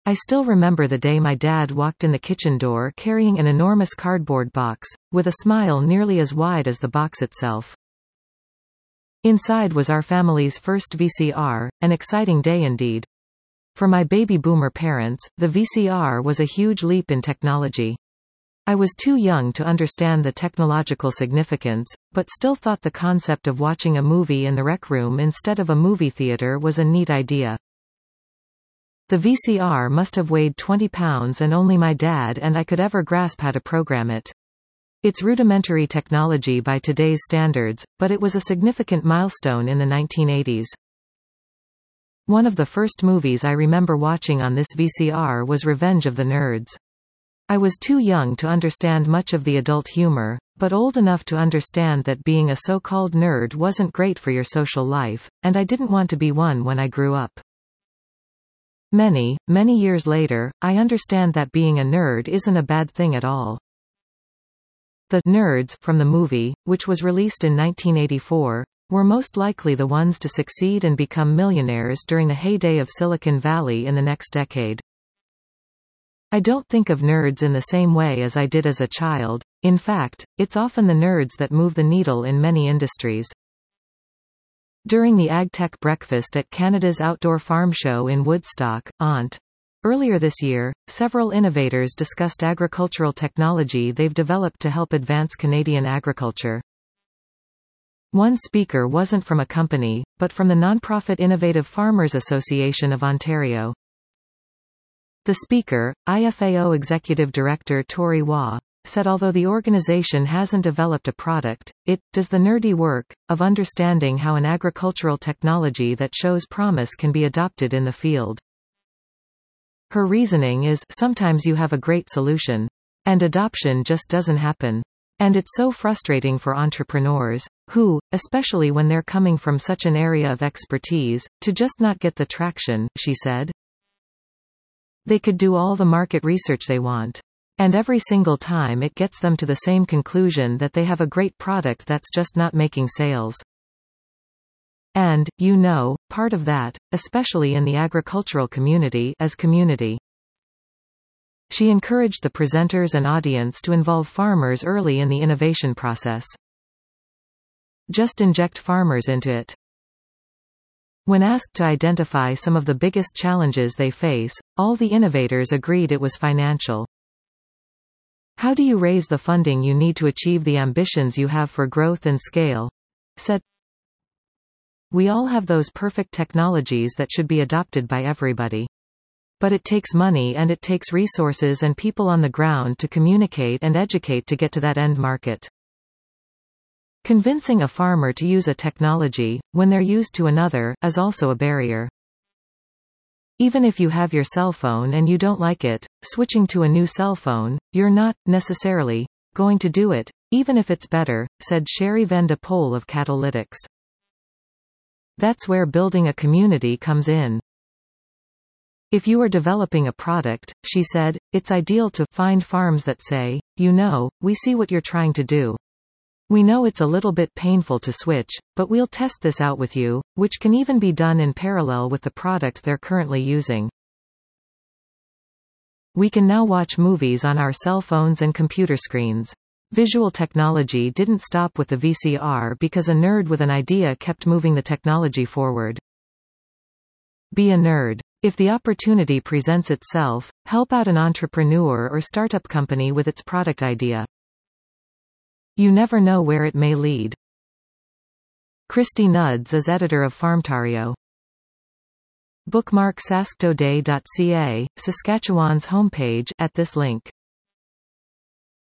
I still remember the day my dad walked in the kitchen door carrying an enormous cardboard box, with a smile nearly as wide as the box itself. Inside was our family's first VCR, an exciting day indeed. For my baby boomer parents, the VCR was a huge leap in technology. I was too young to understand the technological significance, but still thought the concept of watching a movie in the rec room instead of a movie theater was a neat idea. The VCR must have weighed 20 pounds and only my dad and I could ever grasp how to program it. It's rudimentary technology by today's standards, but it was a significant milestone in the 1980s. One of the first movies I remember watching on this VCR was Revenge of the Nerds. I was too young to understand much of the adult humor, but old enough to understand that being a so-called nerd wasn't great for your social life, and I didn't want to be one when I grew up. Many years later, I understand that being a nerd isn't a bad thing at all. The nerds from the movie, which was released in 1984, were most likely the ones to succeed and become millionaires during the heyday of Silicon Valley in the next decade. I don't think of nerds in the same way as I did as a child. In fact, it's often the nerds that move the needle in many industries. During the AgTech breakfast at Canada's Outdoor Farm Show in Woodstock, ONT, earlier this year, several innovators discussed agricultural technology they've developed to help advance Canadian agriculture. One speaker wasn't from a company, but from the nonprofit Innovative Farmers Association of Ontario. The speaker, IFAO Executive Director Tori Waugh, said although the organization hasn't developed a product, it does the nerdy work of understanding how an agricultural technology that shows promise can be adopted in the field. Her reasoning is, sometimes you have a great solution, and adoption just doesn't happen. And it's so frustrating for entrepreneurs, who, especially when they're coming from such an area of expertise, to just not get the traction, she said. They could do all the market research they want. And every single time it gets them to the same conclusion that they have a great product that's just not making sales. And, part of that, especially in the agricultural community, is community. She encouraged the presenters and audience to involve farmers early in the innovation process. Just inject farmers into it. When asked to identify some of the biggest challenges they face, all the innovators agreed it was financial. How do you raise the funding you need to achieve the ambitions you have for growth and scale? Said. We all have those perfect technologies that should be adopted by everybody. But it takes money and it takes resources and people on the ground to communicate and educate to get to that end market. Convincing a farmer to use a technology, when they're used to another, is also a barrier. Even if you have your cell phone and you don't like it, switching to a new cell phone, you're not, necessarily, going to do it, even if it's better, said Sherry van de Pol of Catalytics. That's where building a community comes in. If you are developing a product, she said, it's ideal to find farms that say, we see what you're trying to do. We know it's a little bit painful to switch, but we'll test this out with you, which can even be done in parallel with the product they're currently using. We can now watch movies on our cell phones and computer screens. Visual technology didn't stop with the VCR because a nerd with an idea kept moving the technology forward. Be a nerd. If the opportunity presents itself, help out an entrepreneur or startup company with its product idea. You never know where it may lead. Christy Nuds is editor of Farmtario. Bookmark sasktoday.ca, Saskatchewan's homepage, at this link.